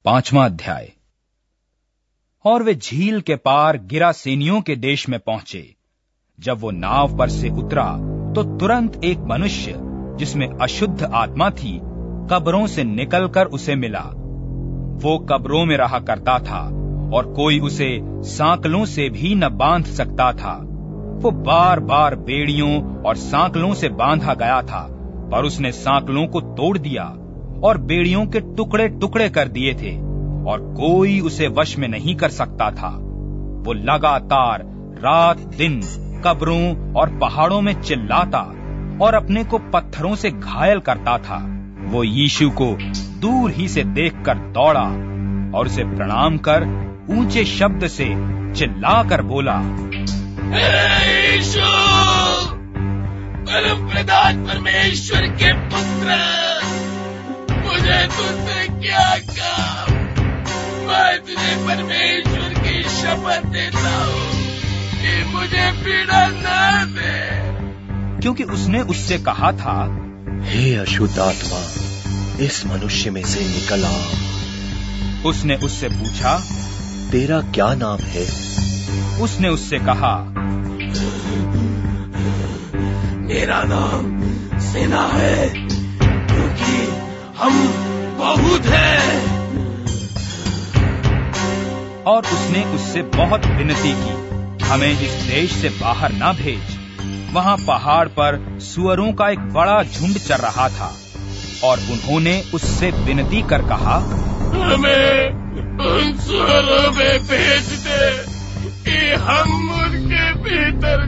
5वां अध्याय। और वे झील के पार गिरासेनियों के देश में पहुंचे। जब वो नाव पर से उतरा तो तुरंत एक मनुष्य जिसमें अशुद्ध आत्मा थी कब्रों से निकलकर उसे मिला। वो कब्रों में रहा करता था और कोई उसे सांकलों से भी न बांध सकता था। वो बार बार बेड़ियों और सांकलों से बांधा गया था, पर उसने सांकलों को तोड़ दिया और बेड़ियों के टुकड़े टुकड़े कर दिए थे और कोई उसे वश में नहीं कर सकता था। वो लगातार रात दिन कब्रों और पहाड़ों में चिल्लाता और अपने को पत्थरों से घायल करता था। वो यीशु को दूर ही से देखकर दौड़ा और उसे प्रणाम कर ऊंचे शब्द से चिल्लाकर बोला, यीशु, परमप्रधान परमेश्वर के पुत्र, मुझे तुझसे क्या काम? मैं तुझे परमेश्वर की शपथ देता हूँ कि मुझे पीड़ा न दे। क्योंकि उसने उससे कहा था, हे अशुद्ध आत्मा, इस मनुष्य में से निकल आ। उसने उससे पूछा, तेरा क्या नाम है? उसने उससे कहा, मेरा नाम सेना है, क्योंकि हम बहुत हैं। और उसने उससे बहुत विनती की, हमें इस देश से बाहर ना भेज। वहां पहाड़ पर सुअरों का एक बड़ा झुंड चर रहा था और उन्होंने उससे विनती कर कहा, हमें उन सुअरों में भेज दे कि हम उनके भीतर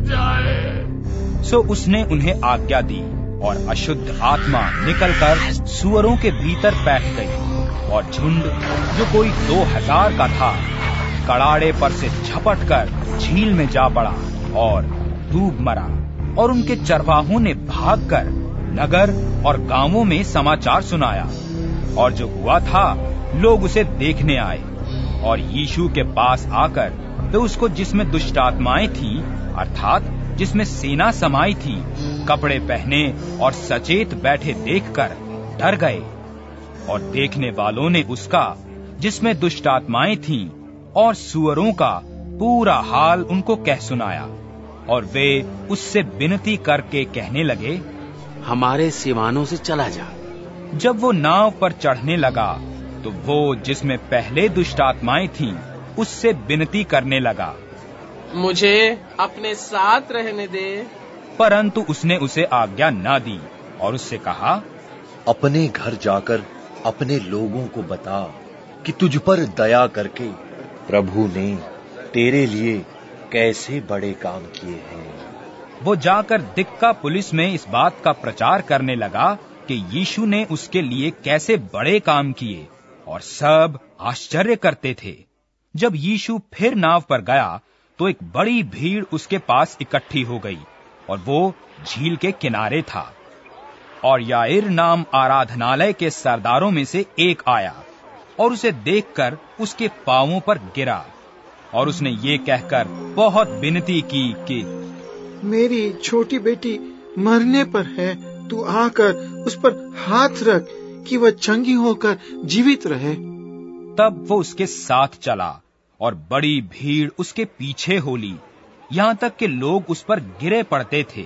जाएं। सो उसने उन्हें आज्ञा दी और अशुद्ध आत्मा निकलकर सुअरों के भीतर बैठ गई और झुंड जो कोई 2000 का था कड़ाड़े पर से झपटकर झील में जा पड़ा और डूब मरा। और उनके चरवाहों ने भागकर नगर और गांवों में समाचार सुनाया और जो हुआ था लोग उसे देखने आए और यीशु के पास आकर वे उसको जिसमें दुष्ट आत्माएं थी अर्थात जिसमें सेना समाई थी कपड़े पहने और सचेत बैठे देखकर डर गए। और देखने वालों ने उसका जिसमें दुष्ट आत्माएं थीं और सुअरों का पूरा हाल उनको कह सुनाया। और वे उससे विनती करके कहने लगे, हमारे सिवानों से चला जा। जब वो नाव पर चढ़ने लगा तो वो जिसमें पहले दुष्ट आत्माएं थीं उससे विनती करने लगा, मुझे अपने साथ रहने दे। परंतु उसने उसे आज्ञा न दी और उससे कहा, अपने घर जाकर अपने लोगों को बता कि तुझ पर दया करके प्रभु ने तेरे लिए कैसे बड़े काम किए हैं। वो जाकर दिक्का पुलिस में इस बात का प्रचार करने लगा कि यीशु ने उसके लिए कैसे बड़े काम किए और सब आश्चर्य करते थे। जब यीशु फिर नाव पर गया तो एक बड़ी भीड़ उसके पास इकट्ठी हो गई और वो झील के किनारे था। और याईर नाम आराधनालय के सरदारों में से एक आया और उसे देखकर उसके पांवों पर गिरा और उसने ये कहकर बहुत विनती की कि मेरी छोटी बेटी मरने पर है, तू आकर उस पर हाथ रख कि वह चंगी होकर जीवित रहे। तब वो उसके साथ चला और बड़ी भीड़ उसके पीछे हो ली, यहाँ तक कि लोग उस पर गिरे पड़ते थे।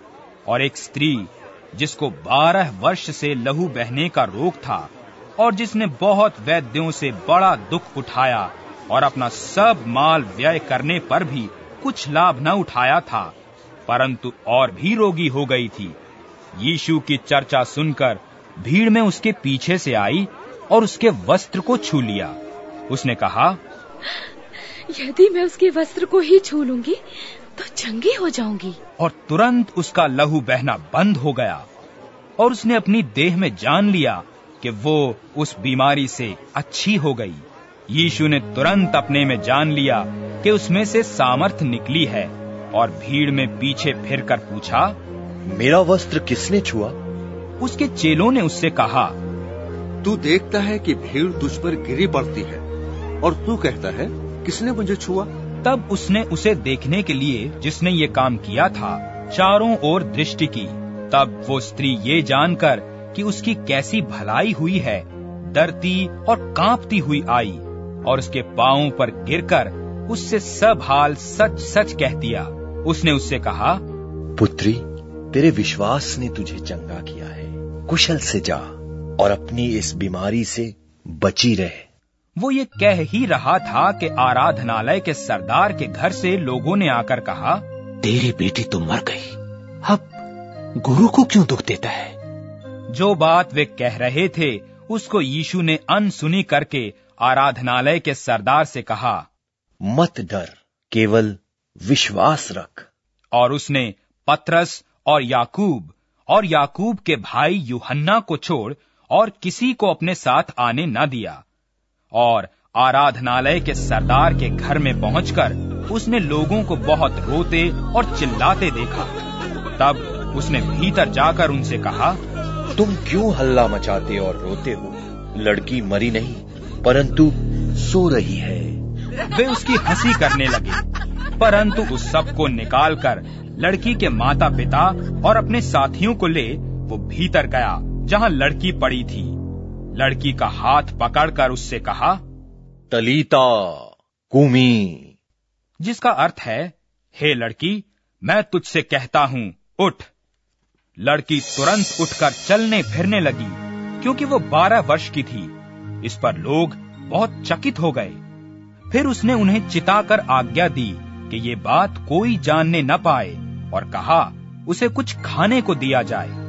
और एक स्त्री जिसको 12 वर्ष से लहू बहने का रोग था और जिसने बहुत वैद्यों से बड़ा दुख उठाया और अपना सब माल व्यय करने पर भी कुछ लाभ न उठाया था, परंतु और भी रोगी हो गई थी, यीशु की चर्चा सुनकर भीड़ में उसके पीछे से आई और उसके वस्त्र को छू लिया। उसने कहा, यदि मैं उसके वस्त्र को ही छू लूंगी तो चंगी हो जाऊंगी। और तुरंत उसका लहू बहना बंद हो गया और उसने अपनी देह में जान लिया कि वो उस बीमारी से अच्छी हो गई। यीशु ने तुरंत अपने में जान लिया कि उसमें से सामर्थ निकली है और भीड़ में पीछे फिरकर पूछा, मेरा वस्त्र किसने छुआ? उसके चेलों ने उससे कहा, तू देखता है कि भीड़ तुझ पर गिरी पड़ती है और तू कहता है किसने मुझे छुआ? तब उसने उसे देखने के लिए जिसने ये काम किया था चारों ओर दृष्टि की। तब वो स्त्री ये जानकर कि उसकी कैसी भलाई हुई है डरती और कांपती हुई आई और उसके पांवों पर गिरकर उससे सब हाल सच सच कह दिया। उसने उससे कहा, पुत्री, तेरे विश्वास ने तुझे चंगा किया है, कुशल से जा और अपनी इस बीमारी से बची रहे। वो ये कह ही रहा था कि आराधनालय के सरदार के घर से लोगों ने आकर कहा, तेरी बेटी तो मर गई, अब गुरु को क्यों दुख देता है? जो बात वे कह रहे थे उसको यीशु ने अनसुनी करके आराधनालय के सरदार से कहा, मत डर, केवल विश्वास रख। और उसने पतरस और याकूब के भाई यूहन्ना को छोड़ और किसी को अपने साथ आने न दिया। और आराधनालय के सरदार के घर में पहुंचकर उसने लोगों को बहुत रोते और चिल्लाते देखा। तब उसने भीतर जाकर उनसे कहा, तुम क्यों हल्ला मचाते और रोते हो? लड़की मरी नहीं, परंतु सो रही है। वे उसकी हंसी करने लगे, परंतु उस सब को निकालकर लड़की के माता पिता और अपने साथियों को ले वो भीतर गया जहां लड़की पड़ी थी। लड़की का हाथ पकड़कर उससे कहा, तलीता कुमी, जिसका अर्थ है, हे लड़की, मैं तुझसे कहता हूं, उठ। लड़की तुरंत उठकर चलने फिरने लगी, क्योंकि वो 12 वर्ष की थी। इस पर लोग बहुत चकित हो गए। फिर उसने उन्हें चिताकर आज्ञा दी कि ये बात कोई जानने न पाए और कहा उसे कुछ खाने को दिया जाए।